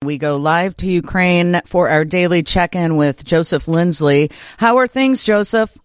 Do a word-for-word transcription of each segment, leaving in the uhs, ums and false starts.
We go live to Ukraine for our daily check-in with Joseph Lindsley. How are things, Joseph?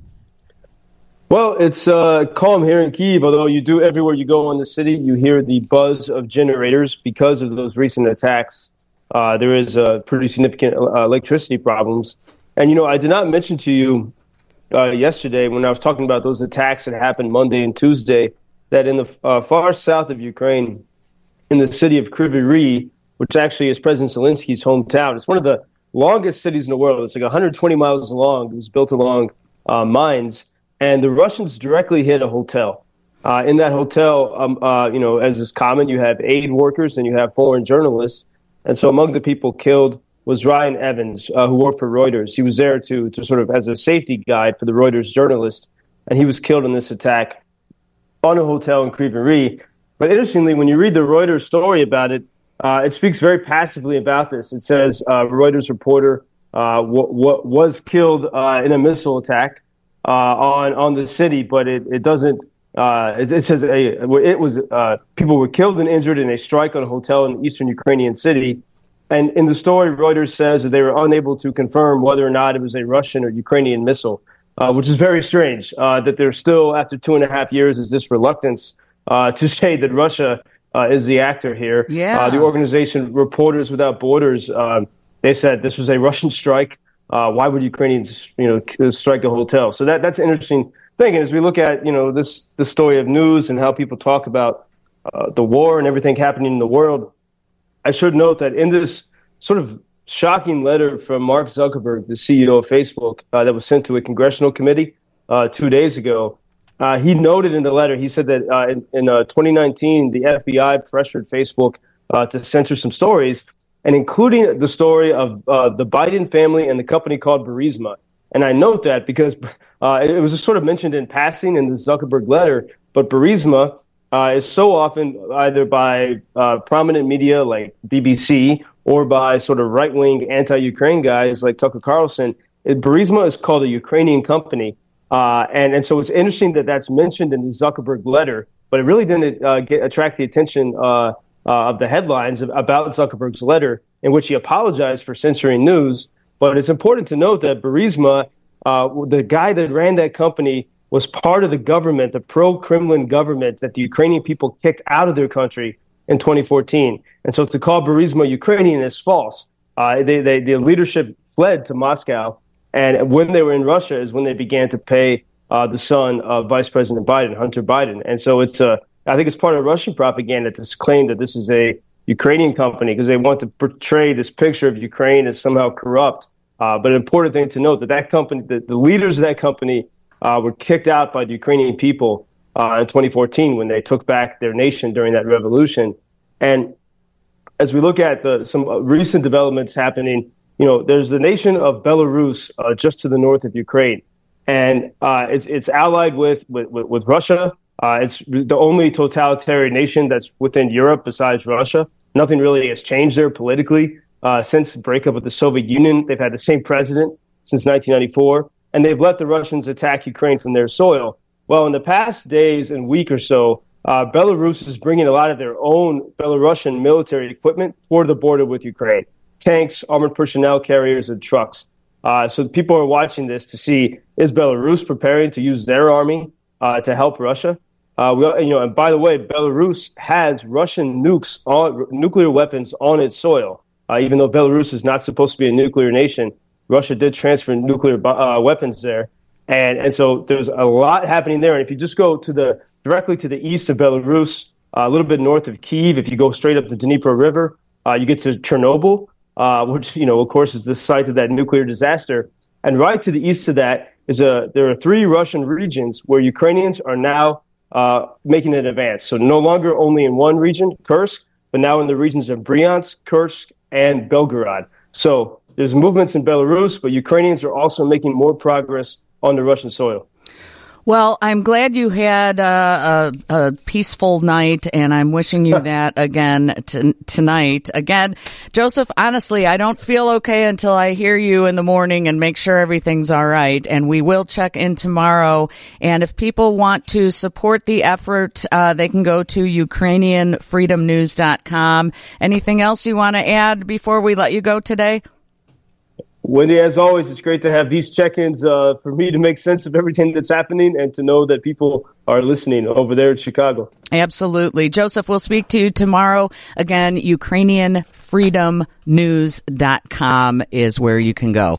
Well, it's uh, calm here in Kyiv, although you do everywhere you go in the city, you hear the buzz of generators because of those recent attacks. Uh, there is uh, pretty significant uh, electricity problems. And, you know, I did not mention to you uh, yesterday when I was talking about those attacks that happened Monday and Tuesday, that in the uh, far south of Ukraine, in the city of Kryvyi Rih, which actually is President Zelensky's hometown. It's one of the longest cities in the world. It's like one hundred twenty miles long. It was built along uh, mines, and the Russians directly hit a hotel. Uh, in that hotel, um, uh, you know, as is common, you have aid workers and you have foreign journalists. And so among the people killed was Ryan Evans, uh, who worked for Reuters. He was there to, to sort of as a safety guide for the Reuters journalist, and he was killed in this attack on a hotel in Kryvyi Rih. But interestingly, when you read the Reuters story about it, uh, it speaks very passively about this. It says uh, Reuters reporter uh, w- w- was killed uh, in a missile attack uh, on on the city, but it, it doesn't. Uh, it, it says a, it was uh, people were killed and injured in a strike on a hotel in the eastern Ukrainian city. And in the story, Reuters says that they were unable to confirm whether or not it was a Russian or Ukrainian missile, uh, which is very strange. Uh, that there's still, after two and a half years, is this reluctance Uh, to say that Russia uh, is the actor here. Yeah. Uh, the organization Reporters Without Borders, uh, they said this was a Russian strike. Uh, why would Ukrainians, you know, strike a hotel? So that that's an interesting thing. And as we look at, you know, this the story of news and how people talk about uh, the war and everything happening in the world, I should note that in this sort of shocking letter from Mark Zuckerberg, the C E O of Facebook, uh, that was sent to a congressional committee uh, two days ago, Uh, he noted in the letter, he said that uh, in, in uh, twenty nineteen, the F B I pressured Facebook uh, to censor some stories, and including the story of uh, the Biden family and the company called Burisma. And I note that because uh, it was sort of mentioned in passing in the Zuckerberg letter, but Burisma uh, is so often either by uh, prominent media like B B C or by sort of right-wing anti-Ukraine guys like Tucker Carlson. It, Burisma is called a Ukrainian company. Uh, and, and so it's interesting that that's mentioned in the Zuckerberg letter, but it really didn't uh, get, attract the attention uh, uh, of the headlines of, about Zuckerberg's letter, in which he apologized for censoring news. But it's important to note that Burisma, uh, the guy that ran that company, was part of the government, the pro-Kremlin government that the Ukrainian people kicked out of their country in twenty fourteen. And so to call Burisma Ukrainian is false. Uh, they, they, the leadership fled to Moscow. And when they were in Russia is when they began to pay uh, the son of Vice President Biden, Hunter Biden. And so it's a, I think it's part of Russian propaganda to claim that this is a Ukrainian company because they want to portray this picture of Ukraine as somehow corrupt. Uh, but an important thing to note that that company, the, the leaders of that company uh, were kicked out by the Ukrainian people uh, in twenty fourteen when they took back their nation during that revolution. And as we look at the, some recent developments happening, you know, there's the nation of Belarus uh, just to the north of Ukraine, and uh, it's it's allied with with, with Russia. Uh, it's the only totalitarian nation that's within Europe besides Russia. Nothing really has changed there politically uh, since the breakup with the Soviet Union. They've had the same president since nineteen ninety-four, and they've let the Russians attack Ukraine from their soil. Well, in the past days and week or so, uh, Belarus is bringing a lot of their own Belarusian military equipment toward the border with Ukraine. Tanks, armored personnel carriers, and trucks. Uh, so people are watching this to see, is Belarus preparing to use their army uh, to help Russia? Uh, we, you know, and by the way, Belarus has Russian nukes, on, nuclear weapons on its soil. Uh, even though Belarus is not supposed to be a nuclear nation, Russia did transfer nuclear uh, weapons there. And, and so there's a lot happening there. And if you just go to the directly to the east of Belarus, uh, a little bit north of Kyiv, if you go straight up the Dnipro River, uh, you get to Chernobyl. Uh, which, you know, of course, is the site of that nuclear disaster. And right to the east of that is a, there are three Russian regions where Ukrainians are now uh, making an advance. So no longer only in one region, Kursk, but now in the regions of Bryansk, Kursk, and Belgorod. So there's movements in Belarus, but Ukrainians are also making more progress on the Russian soil. Well, I'm glad you had a, a, a peaceful night, and I'm wishing you that again t- tonight. Again, Joseph, honestly, I don't feel okay until I hear you in the morning and make sure everything's all right. And we will check in tomorrow. And if people want to support the effort, uh, they can go to Ukrainian Freedom News dot com. Anything else you want to add before we let you go today? Wendy, as always, it's great to have these check-ins uh, for me to make sense of everything that's happening and to know that people are listening over there in Chicago. Absolutely. Joseph, we'll speak to you tomorrow. Again, Ukrainian Freedom News dot com is where you can go.